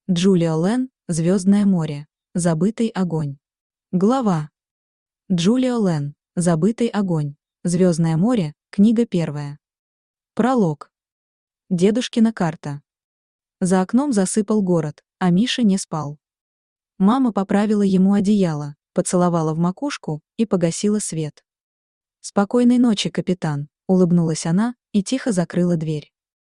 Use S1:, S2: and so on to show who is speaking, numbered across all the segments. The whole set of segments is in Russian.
S1: Джулио Лен, «Звездное море. Забытый огонь». Глава. Джулио Лен, «Забытый огонь. Звездное море», книга 1. Пролог. Дедушкина карта. За окном засыпал город, а Миша не спал. Мама поправила ему одеяло, поцеловала в макушку и погасила свет. «Спокойной ночи, капитан», — улыбнулась она и тихо закрыла дверь.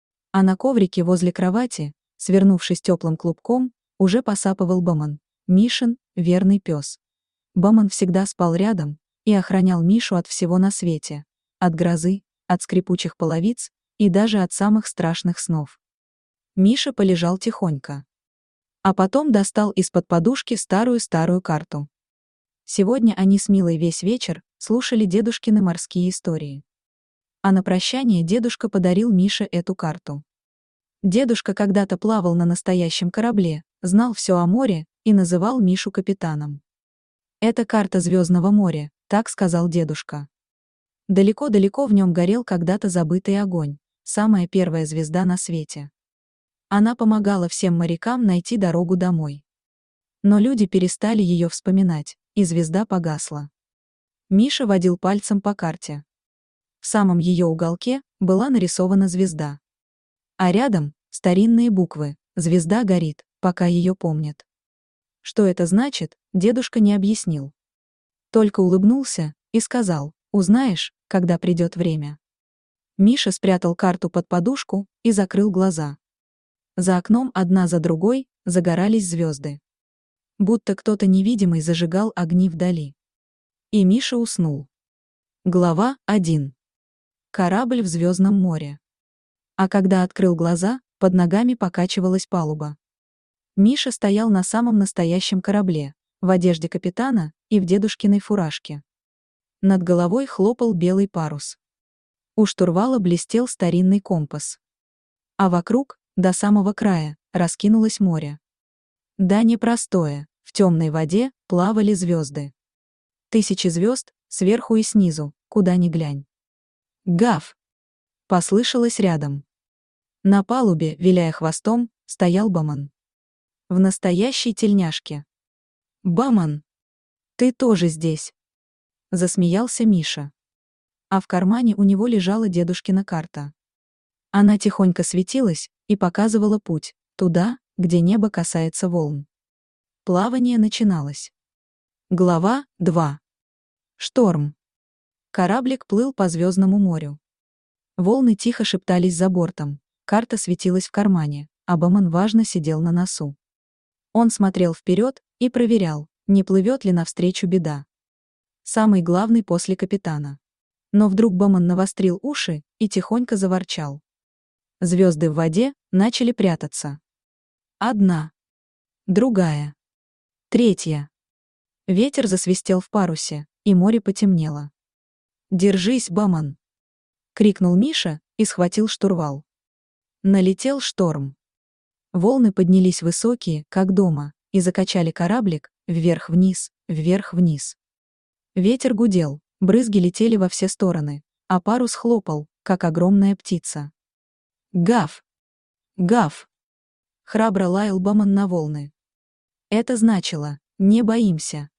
S1: А на коврике возле кровати, свернувшись теплым клубком, уже посапывал Баман, Мишин верный пес. Баман всегда спал рядом и охранял Мишу от всего на свете, от грозы, от скрипучих половиц и даже от самых страшных снов. Миша полежал тихонько. А потом достал из-под подушки старую-старую карту. Сегодня они с Милой весь вечер слушали дедушкины морские истории. А на прощание дедушка подарил Мише эту карту. Дедушка когда-то плавал на настоящем корабле, знал все о море и называл Мишу капитаном. «Это карта Звездного моря», — так сказал дедушка. Далеко-далеко в нем горел когда-то забытый огонь, самая первая звезда на свете. Она помогала всем морякам найти дорогу домой. Но люди перестали ее вспоминать, и звезда погасла. Миша водил пальцем по карте. В самом ее уголке была нарисована звезда. А рядом старинные буквы «Звезда горит, пока ее помнят». Что это значит, дедушка не объяснил. Только улыбнулся и сказал: «Узнаешь, когда придет время». Миша спрятал карту под подушку и закрыл глаза. За окном одна за другой загорались звезды. Будто кто-то невидимый зажигал огни вдали. И Миша уснул. Глава 1. Корабль в Звездном море. А когда открыл глаза, под ногами покачивалась палуба. Миша стоял на самом настоящем корабле, в одежде капитана и в дедушкиной фуражке. Над головой хлопал белый парус. У штурвала блестел старинный компас. А вокруг, до самого края, раскинулось море. Да непростое, в темной воде плавали звезды. Тысячи звезд, сверху и снизу, куда ни глянь. «Гав!» послышалось рядом. На палубе, виляя хвостом, стоял Баман. В настоящей тельняшке. «Баман! Ты тоже здесь!» засмеялся Миша. А в кармане у него лежала дедушкина карта. Она тихонько светилась и показывала путь, туда, где небо касается волн. Плавание начиналось. Глава 2. Шторм. Кораблик плыл по Звездному морю. Волны тихо шептались за бортом, карта светилась в кармане, а Баман важно сидел на носу. Он смотрел вперед и проверял, не плывет ли навстречу беда. Самый главный после капитана. Но вдруг Баман навострил уши и тихонько заворчал. Звезды в воде начали прятаться. Одна. Другая. Третья. Ветер засвистел в парусе, и море потемнело. «Держись, Баман!» — крикнул Миша и схватил штурвал. Налетел шторм. Волны поднялись высокие, как дома, и закачали кораблик вверх-вниз, вверх-вниз. Ветер гудел, брызги летели во все стороны, а парус хлопал, как огромная птица. «Гав! Гав!» — храбро лаял Баман на волны. Это значило: «Не боимся.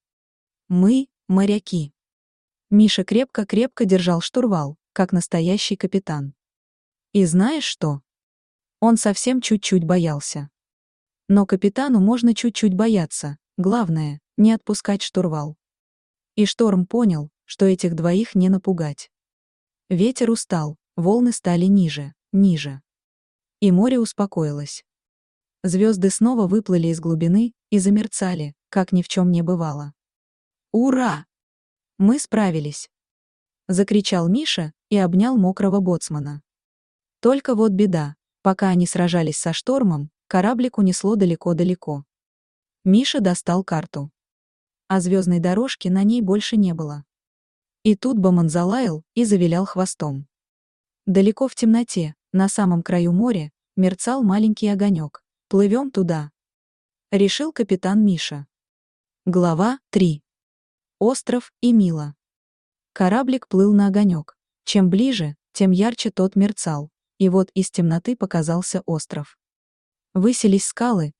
S1: Мы — моряки». Миша крепко-крепко держал штурвал, как настоящий капитан. И знаешь что? Он совсем чуть-чуть боялся. Но капитану можно чуть-чуть бояться, главное — не отпускать штурвал. И шторм понял, что этих двоих не напугать. Ветер устал, волны стали ниже, ниже. И море успокоилось. Звезды снова выплыли из глубины и замерцали, как ни в чем не бывало. «Ура! Мы справились!» — закричал Миша и обнял мокрого боцмана. Только вот беда, пока они сражались со штормом, кораблик унесло далеко-далеко. Миша достал карту. А звездной дорожки на ней больше не было. И тут Баман залаял и завилял хвостом. Далеко в темноте, на самом краю моря, мерцал маленький огонек. «Плывем туда», — решил капитан Миша. Глава 3. Остров и Мила. Кораблик плыл на огонек. Чем ближе, тем ярче тот мерцал, и вот из темноты показался остров. Высились скалы,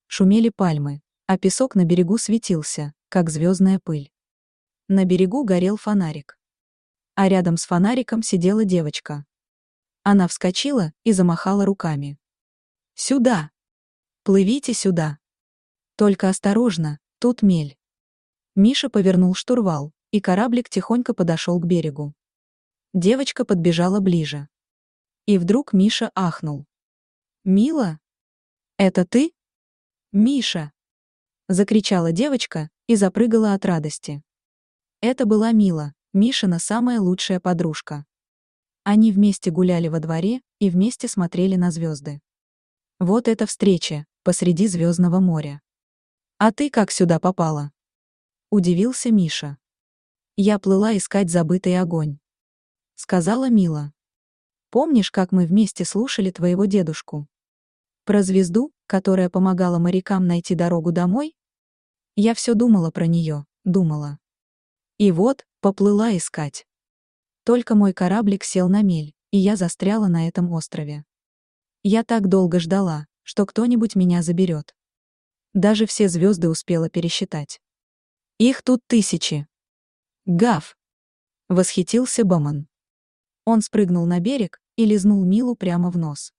S1: шумели пальмы, а песок на берегу светился, как звездная пыль. На берегу горел фонарик. А рядом с фонариком сидела девочка. Она вскочила и замахала руками. «Сюда! Плывите сюда! Только осторожно, тут мель!» Миша повернул штурвал, и кораблик тихонько подошел к берегу. Девочка подбежала ближе. И вдруг Миша ахнул. «Мила? Это ты?» «Миша!» — закричала девочка и запрыгала от радости. Это была Мила, Мишина самая лучшая подружка. Они вместе гуляли во дворе и вместе смотрели на звезды. Вот эта встреча посреди звездного моря. «А ты как сюда попала?» — удивился Миша. «Я плыла искать забытый огонь», — сказала Мила. «Помнишь, как мы вместе слушали твоего дедушку? Про звезду, которая помогала морякам найти дорогу домой? Я все думала про нее, думала. И вот, поплыла искать. Только мой кораблик сел на мель, и я застряла на этом острове. Я так долго ждала, что кто-нибудь меня заберет. Даже все звезды успела пересчитать. Их тут тысячи. Гав! Восхитился Баман. Он спрыгнул на берег и лизнул Милу прямо в нос.